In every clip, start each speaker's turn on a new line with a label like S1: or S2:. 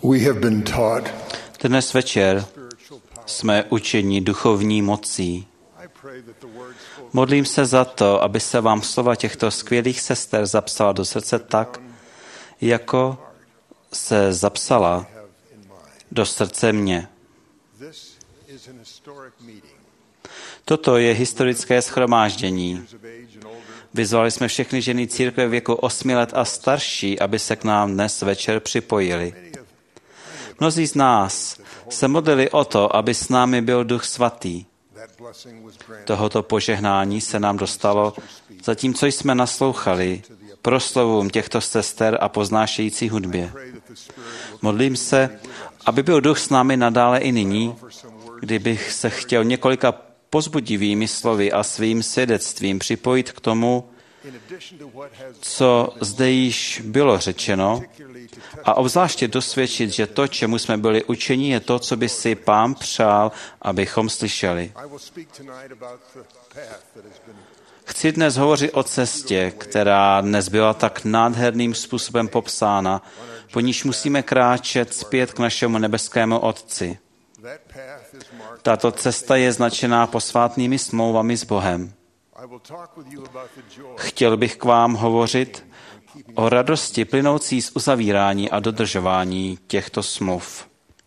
S1: Dnes večer jsme učeni duchovní mocí. Modlím se za to, aby se vám slova těchto skvělých sester zapsala do srdce tak, jako se zapsala do srdce mě. Toto je historické shromáždění. Vyzvali jsme všechny ženy církve věku 8 let a starší, aby se k nám dnes večer připojili. Mnozí z nás se modlili o to, aby s námi byl Duch Svatý. Tohoto požehnání se nám dostalo, zatímco jsme naslouchali proslovům těchto sester a poznášející hudbě. Modlím se, aby byl Duch s námi nadále i nyní, kdybych se chtěl několika povzbudivými slovy a svým svědectvím připojit k tomu, co zde již bylo řečeno, a obzvláště dosvědčit, že to, čemu jsme byli učeni, je to, co by si Pán přál, abychom slyšeli. Chci dnes hovořit o cestě, která dnes byla tak nádherným způsobem popsána, po níž musíme kráčet zpět k našemu nebeskému Otci. Tato cesta je značená posvátnými smlouvami s Bohem. Chtěl bych k vám hovořit o radosti plynoucí z uzavírání a dodržování těchto smluv.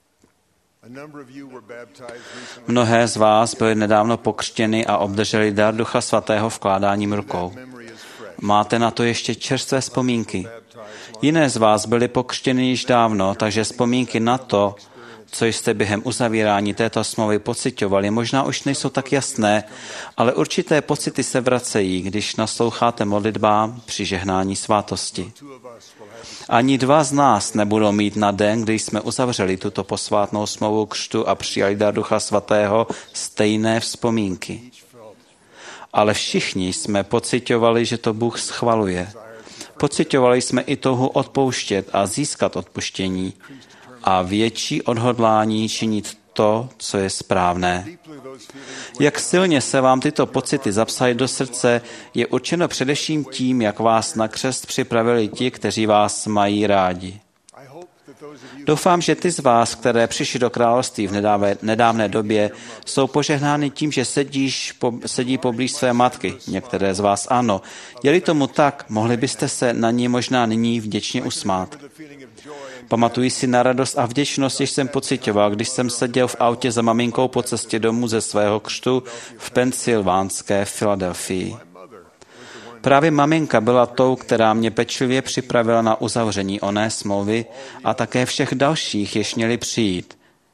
S1: Mnohé z vás byly nedávno pokřtěny a obdrželi dar Ducha Svatého vkládáním rukou. Máte na to ještě čerstvé vzpomínky. Jiné z vás byly pokřtěny již dávno, takže vzpomínky na to, co jste během uzavírání této smlouvy pociťovali, možná už nejsou tak jasné, ale určité pocity se vracejí, když nasloucháte modlitbám při žehnání svátosti. Ani dva z nás nebudou mít na den, kdy jsme uzavřeli tuto posvátnou smlouvu křtu a přijali dar Ducha Svatého, stejné vzpomínky. Ale všichni jsme pociťovali, že to Bůh schvaluje. Pociťovali jsme i touhu odpouštět a získat odpuštění a větší odhodlání činit to, co je správné. Jak silně se vám tyto pocity zapsaly do srdce, je určeno především tím, jak vás na křest připravili ti, kteří vás mají rádi. Doufám, že ty z vás, které přišli do království v nedávné době, jsou požehnány tím, že sedí poblíž své matky. Některé z vás ano. Je-li tomu tak, mohli byste se na ní možná nyní vděčně usmát. Pamatuji si na radost a vděčnost, jež jsem pociťoval, když jsem seděl v autě za maminkou po cestě domů ze svého křtu v pensylvánské Filadelfii. Právě maminka byla tou, která mě pečlivě připravila na uzavření oné smlouvy a také všech dalších, jež měli přijít.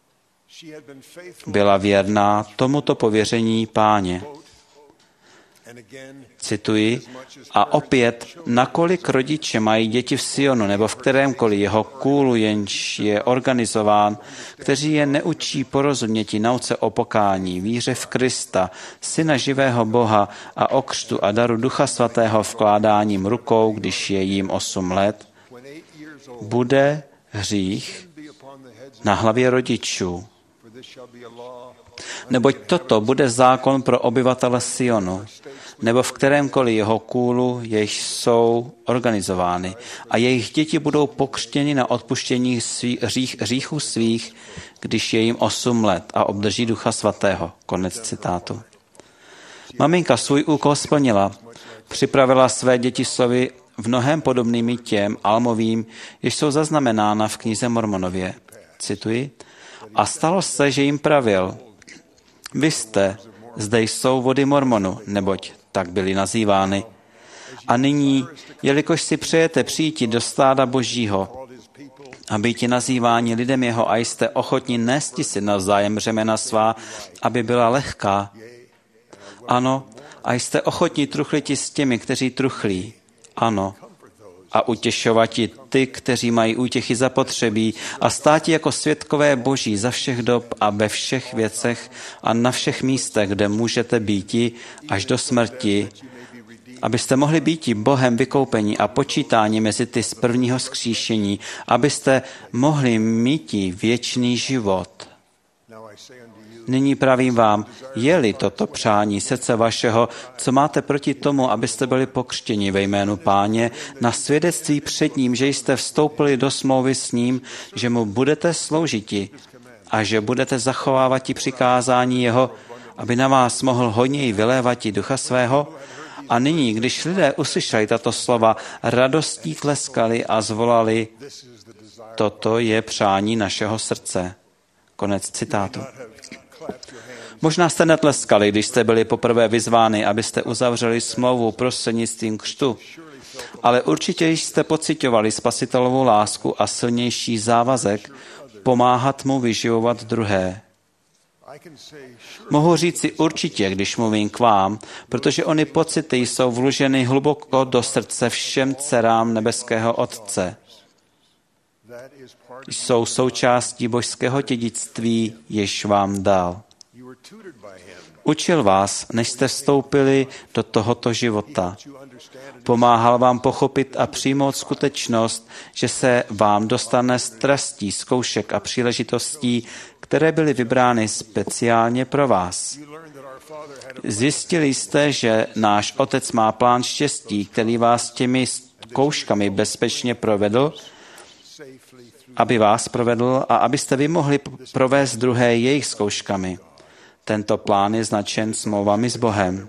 S1: Byla věrná tomuto pověření Páně. Cituji, a opět, nakolik rodiče mají děti v Sionu nebo v kterémkoliv jeho kůlu, jenž je organizován, kteří je neučí porozuměti nauce o pokání, víře v Krista, Syna živého Boha a o křtu a daru Ducha Svatého vkládáním rukou, když je jim 8 let, bude hřích na hlavě rodičů. Neboť toto bude zákon pro obyvatele Sionu, nebo v kterémkoliv jeho kůlu, jež jsou organizovány, a jejich děti budou pokřtěni na odpuštění hříchů svých, když je jim 8 let a obdrží Ducha Svatého. Konec citátu. Maminka svůj úkol splnila. Připravila své děti slovy v mnohém podobnými těm almovým, jež jsou zaznamenána v knize Mormonově. Cituji. A stalo se, že jim pravil, vy jste, zde jsou vody Mormonu, neboť tak byly nazývány. A nyní, jelikož si přejete přijít do stáda Božího a býti nazýváni lidem jeho a jste ochotni nést si navzájem břemena svá, aby byla lehká. Ano, a jste ochotni truchliti s těmi, kteří truchlí. Ano, a utěšovati ty, kteří mají útěchy zapotřebí a státi jako svědkové Boží za všech dob a ve všech věcech a na všech místech, kde můžete býti až do smrti, abyste mohli býti Bohem vykoupení a počítání mezi ty z prvního vzkříšení, abyste mohli míti věčný život. Nyní pravím vám, je-li toto přání srdce vašeho, co máte proti tomu, abyste byli pokřtěni ve jménu Páně, na svědectví před ním, že jste vstoupili do smlouvy s ním, že mu budete sloužiti a že budete zachovávat přikázání jeho, aby na vás mohl hojněji vylévat ducha svého? A nyní, když lidé uslyšeli tato slova, radostí tleskali a zvolali, toto je přání našeho srdce. Konec citátu. Možná jste netleskali, když jste byli poprvé vyzváni, abyste uzavřeli smlouvu prostřednictvím křtu, ale určitě jste pociťovali spasitelovou lásku a silnější závazek pomáhat mu vyživovat druhé. Mohu říci určitě, když mluvím k vám, protože ony pocity jsou vloženy hluboko do srdce všem dcerám nebeského Otce. Jsou součástí božského dědictví, jež vám dal. Učil vás, než jste vstoupili do tohoto života. Pomáhal vám pochopit a přijmout skutečnost, že se vám dostane z trestí, zkoušek a příležitostí, které byly vybrány speciálně pro vás. Zjistili jste, že náš Otec má plán štěstí, který vás těmi zkouškami bezpečně provedl, aby vás provedl a abyste vy mohli provést druhé jejich zkouškami. Tento plán je značen smlouvami s Bohem.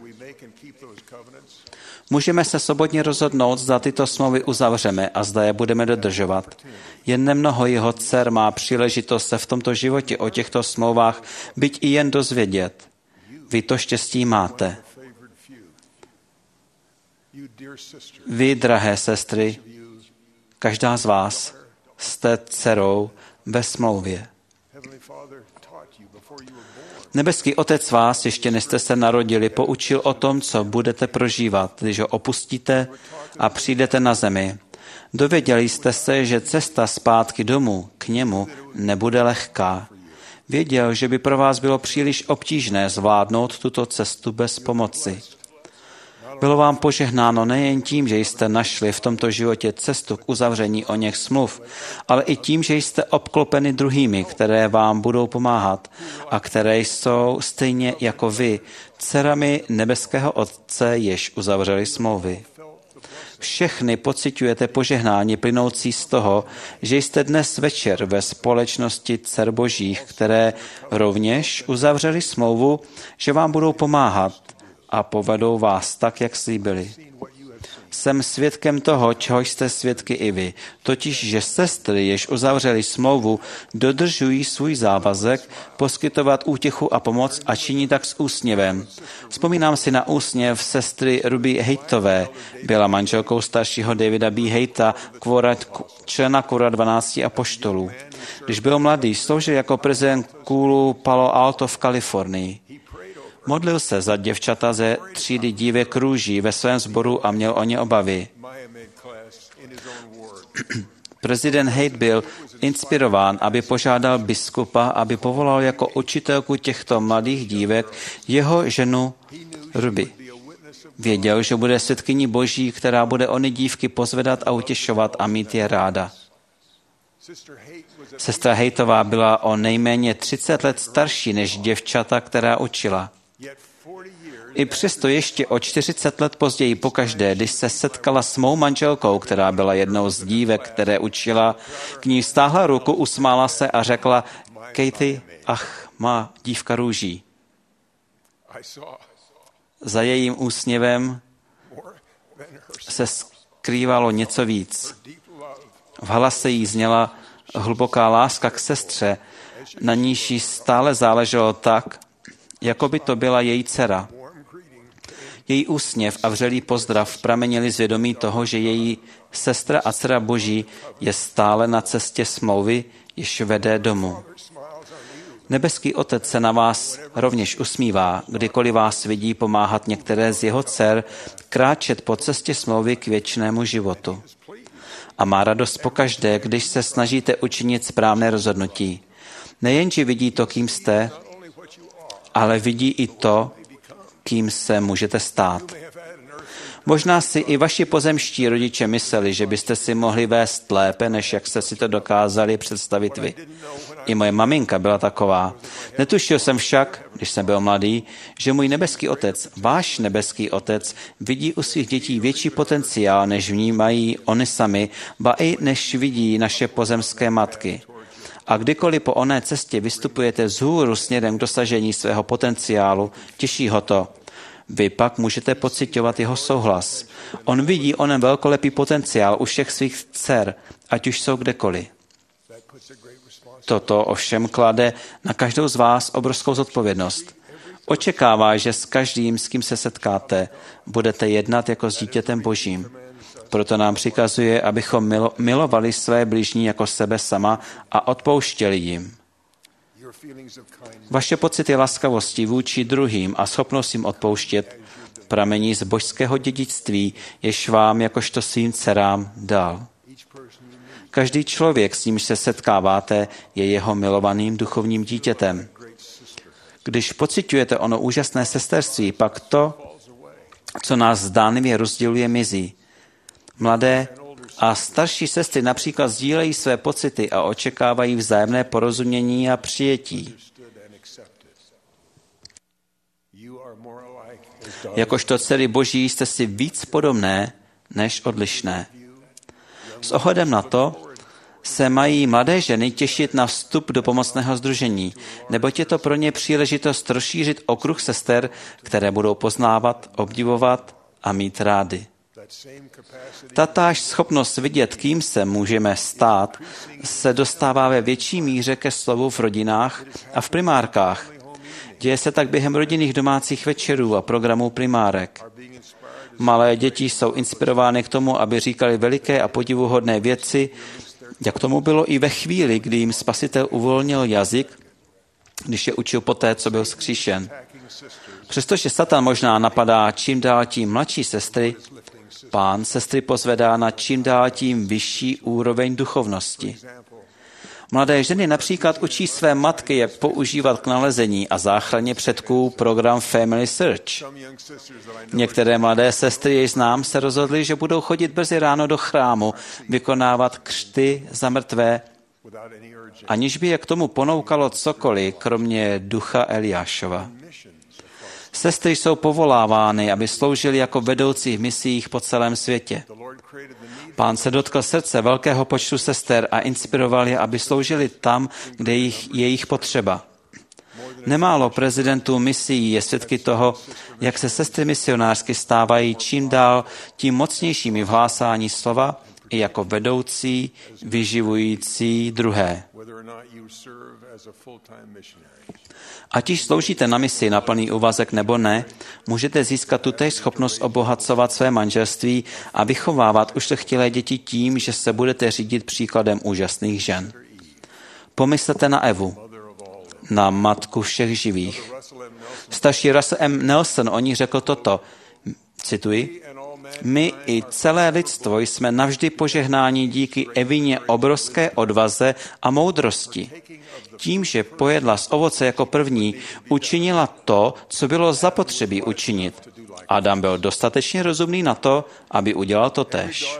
S1: Můžeme se svobodně rozhodnout, zda tyto smlouvy uzavřeme a zda je budeme dodržovat. Jen nemnoho jeho dcer má příležitost se v tomto životě o těchto smlouvách byť i jen dozvědět. Vy to štěstí máte. Vy, drahé sestry, každá z vás jste dcerou ve smlouvě. Nebeský Otec vás, ještě než jste se narodili, poučil o tom, co budete prožívat, když ho opustíte a přijdete na zemi. Dověděli jste se, že cesta zpátky domů k němu nebude lehká. Věděl, že by pro vás bylo příliš obtížné zvládnout tuto cestu bez pomoci. Bylo vám požehnáno nejen tím, že jste našli v tomto životě cestu k uzavření oněch smluv, ale i tím, že jste obklopeni druhými, které vám budou pomáhat a které jsou stejně jako vy, dcerami nebeského Otce, jež uzavřeli smlouvy. Všechny pociťujete požehnání plynoucí z toho, že jste dnes večer ve společnosti dcer božích, které rovněž uzavřeli smlouvu, že vám budou pomáhat a povedou vás tak, jak slíbili. Jsem svědkem toho, čeho jste svědky i vy, totiž, že sestry, jež uzavřeli smlouvu, dodržují svůj závazek poskytovat útěchu a pomoc a činí tak s úsměvem. Vzpomínám si na úsměv sestry Ruby Hateové, byla manželkou staršího Davida B. Hatea, člena Kvora 12 apoštolů. Když byl mladý, sloužil jako prezident kůlu Palo Alto v Kalifornii. Modlil se za děvčata ze třídy dívek růží ve svém sboru a měl o ně obavy. Prezident Haight byl inspirován, aby požádal biskupa, aby povolal jako učitelku těchto mladých dívek jeho ženu Ruby. Věděl, že bude svědkyní Boží, která bude ony dívky pozvedat a utěšovat a mít je ráda. Sestra Hateová byla o nejméně 30 let starší než děvčata, která učila. I přesto ještě o 40 let později pokaždé, když se setkala s mou manželkou, která byla jednou z dívek, které učila, k ní stáhla ruku, usmála se a řekla: Katie, ach, má dívka růží. Za jejím úsměvem se skrývalo něco víc. V hlase jí zněla hluboká láska k sestře, na níž jí stále záleželo tak, jako by to byla její dcera. Její úsměv a vřelý pozdrav pramenili z vědomí toho, že její sestra a dcera Boží je stále na cestě smlouvy, jež vede domů. Nebeský Otec se na vás rovněž usmívá, kdykoliv vás vidí pomáhat některé z jeho dcer kráčet po cestě smlouvy k věčnému životu. A má radost pokaždé, když se snažíte učinit správné rozhodnutí. Nejenže vidí to, kým jste, ale vidí i to, kým se můžete stát. Možná si i vaši pozemští rodiče mysleli, že byste si mohli vést lépe, než jak jste si to dokázali představit vy. I moje maminka byla taková. Netušil jsem však, když jsem byl mladý, že můj nebeský otec, váš nebeský otec, vidí u svých dětí větší potenciál, než vnímají oni sami, ba i než vidí naše pozemské matky. A kdykoliv po oné cestě vystupujete vzhůru směrem k dosažení svého potenciálu, těší ho to. Vy pak můžete pociťovat jeho souhlas. On vidí onen velkolepý potenciál u všech svých dcer, ať už jsou kdekoliv. Toto ovšem klade na každou z vás obrovskou zodpovědnost. Očekává, že s každým, s kým se setkáte, budete jednat jako s dítětem Božím. Proto nám přikazuje, abychom milovali své bližní jako sebe sama a odpouštěli jim. Vaše pocity laskavosti vůči druhým a schopnost jim odpouštět pramení z božského dědictví, jež vám jakožto svým dcerám dal. Každý člověk, s nímž se setkáváte, je jeho milovaným duchovním dítětem. Když pociťujete ono úžasné sesterství, pak to, co nás zdánlivě rozděluje, mizí. Mladé a starší sestry například sdílejí své pocity a očekávají vzájemné porozumění a přijetí. Jakožto dcery Boží jste si víc podobné než odlišné. S ohledem na to se mají mladé ženy těšit na vstup do pomocného sdružení, neboť je to pro ně příležitost rozšířit okruh sester, které budou poznávat, obdivovat a mít rády. Tatáž schopnost vidět, kým se můžeme stát, se dostává ve větší míře ke slovu v rodinách a v primárkách. Děje se tak během rodinných domácích večerů a programů primárek. Malé děti jsou inspirovány k tomu, aby říkali veliké a podivuhodné věci, jak tomu bylo i ve chvíli, kdy jim Spasitel uvolnil jazyk, když je učil poté, co byl vzkříšen. Přestože Satan možná napadá čím dál tím mladší sestry, Pán sestry pozvedá na čím dál tím vyšší úroveň duchovnosti. Mladé ženy například učí své matky, jak používat k nalezení a záchraně předků program Family Search. Některé mladé sestry, jež znám, se rozhodly, že budou chodit brzy ráno do chrámu, vykonávat křty za mrtvé, aniž by je k tomu ponoukalo cokoliv, kromě ducha Eliášova. Sestry jsou povolávány, aby sloužili jako vedoucí v misiích po celém světě. Pán se dotkl srdce velkého počtu sester a inspiroval je, aby sloužili tam, kde je jejich potřeba. Nemálo prezidentů misií je svědky toho, jak se sestry misionářsky stávají čím dál tím mocnějšími v hlásání slova i jako vedoucí, vyživující druhé. Ať již sloužíte na misi na plný úvazek nebo ne, můžete získat tutéž schopnost obohacovat své manželství a vychovávat ušlechtilé děti tím, že se budete řídit příkladem úžasných žen. Pomyslete na Evu, na matku všech živých. Starší Russell M. Nelson o ní řekl toto, cituji, my i celé lidstvo jsme navždy požehnáni díky Evině obrovské odvaze a moudrosti. Tím, že pojedla z ovoce jako první, učinila to, co bylo zapotřebí učinit. Adam byl dostatečně rozumný na to, aby udělal to též.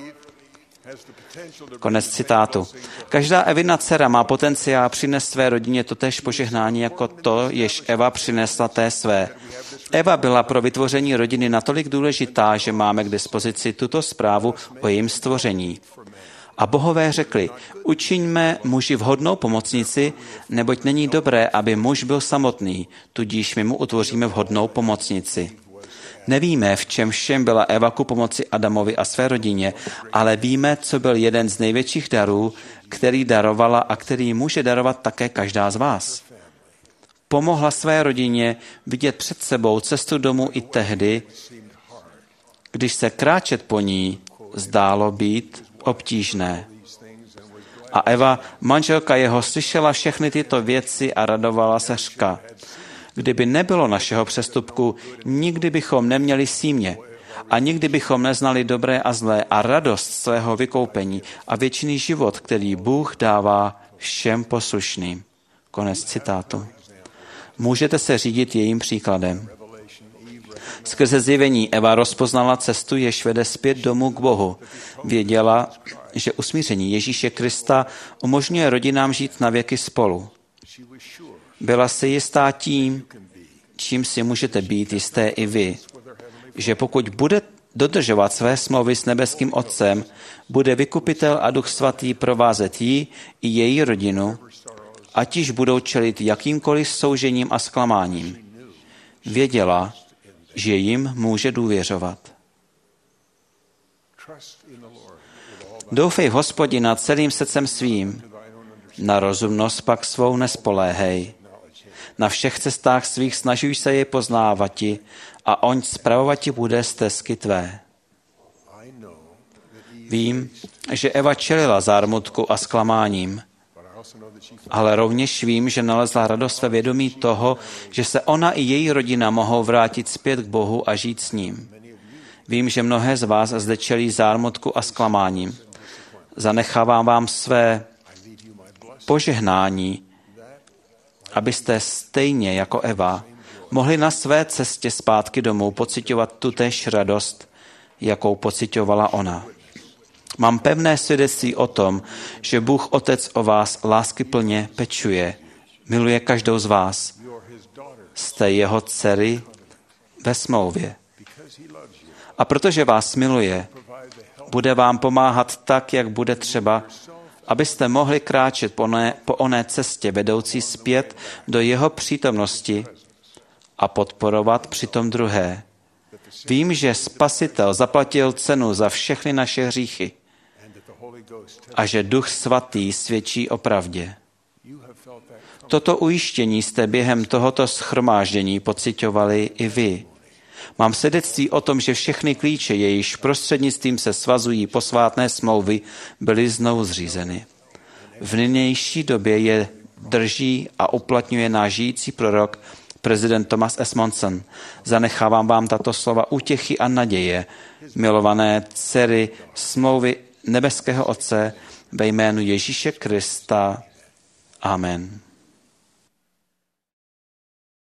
S1: Konec citátu. Každá Evina dcera má potenciál přinést své rodině totéž požehnání jako to, jež Eva přinesla té své. Eva byla pro vytvoření rodiny natolik důležitá, že máme k dispozici tuto zprávu o jejím stvoření. A bohové řekli, učiňme muži vhodnou pomocnici, neboť není dobré, aby muž byl samotný, tudíž my mu utvoříme vhodnou pomocnici. Nevíme, v čem všem byla Eva ku pomoci Adamovi a své rodině, ale víme, co byl jeden z největších darů, který darovala a který může darovat také každá z vás. Pomohla své rodině vidět před sebou cestu domů i tehdy, když se kráčet po ní zdálo být obtížné. A Eva, manželka jeho, slyšela všechny tyto věci a radovala se řka. Kdyby nebylo našeho přestupku, nikdy bychom neměli símě a nikdy bychom neznali dobré a zlé a radost svého vykoupení a věčný život, který Bůh dává všem poslušným. Konec citátu. Můžete se řídit jejím příkladem. Skrze zjevení Eva rozpoznala cestu, jež vede zpět domů k Bohu. Věděla, že usmíření Ježíše Krista umožňuje rodinám žít na věky spolu. Byla si jistá tím, čím si můžete být jisté i vy, že pokud bude dodržovat své smlouvy s nebeským Otcem, bude Vykupitel a Duch Svatý provázet ji i její rodinu, ať již budou čelit jakýmkoliv soužením a zklamáním. Věděla, že jim může důvěřovat. Doufej v Hospodina celým srdcem svým, na rozumnost pak svou nespoléhej. Na všech cestách svých snažuj se je poznávati a on spravovati bude stezky tvé. Vím, že Eva čelila zármutku a zklamáním, ale rovněž vím, že nalezla radost ve vědomí toho, že se ona i její rodina mohou vrátit zpět k Bohu a žít s ním. Vím, že mnohé z vás zde čelí zármutku a zklamáním. Zanechávám vám své požehnání, abyste stejně jako Eva mohli na své cestě zpátky domů pociťovat tutéž radost, jakou pociťovala ona. Mám pevné svědectví o tom, že Bůh Otec o vás láskyplně pečuje, miluje každou z vás. Jste jeho dcery ve smlouvě. A protože vás miluje, bude vám pomáhat tak, jak bude třeba, abyste mohli kráčet po oné cestě vedoucí zpět do jeho přítomnosti a podporovat přitom druhé. Vím, že Spasitel zaplatil cenu za všechny naše hříchy a že Duch Svatý svědčí o pravdě. Toto ujištění jste během tohoto shromáždění pociťovali i vy. Mám svědectví o tom, že všechny klíče, jejichž prostřednictvím se svazují posvátné smlouvy, byly znovu zřízeny. V nynější době je drží a uplatňuje náš žijící prorok, prezident Thomas S. Monson. Zanechávám vám tato slova útěchy a naděje, milované dcery smlouvy nebeského Otce ve jménu Ježíše Krista. Amen.